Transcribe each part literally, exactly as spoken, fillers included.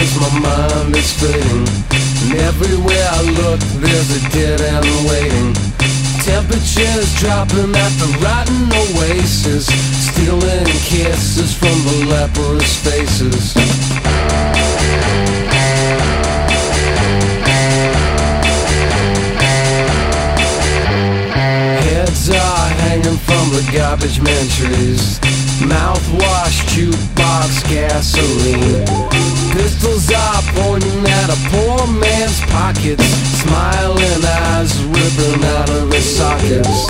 as my mind is fading, and everywhere I look there's a dead end waiting. Temperatures dropping at the rotten oasis, stealing kisses from the leprous faces. Heads are hanging from the garbage man trees, mouthwash, jukebox, gasoline. Pistols are pointing at a poor man's pockets, smiling eyes ripping out of their sockets.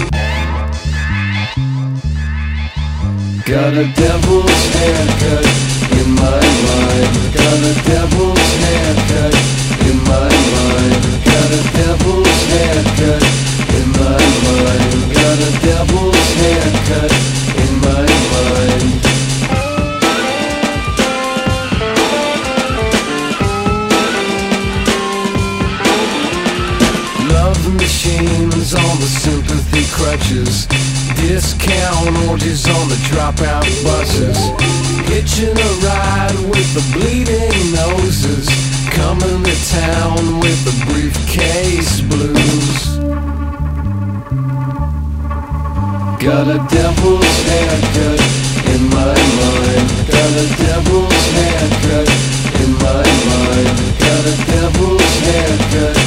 Got a devil's haircut in my mind. Got a devil's haircut in my mind. Got a devil's haircut in my mind. Got a devil's haircut in my mind. Love machines on the sympathy crutches, discount orgies on the dropout buses, hitching a ride with the bleeding noses, coming to town with the briefcase blues. Got a devil's haircut in my mind. Got a devil's haircut in my mind. Got a devil's haircut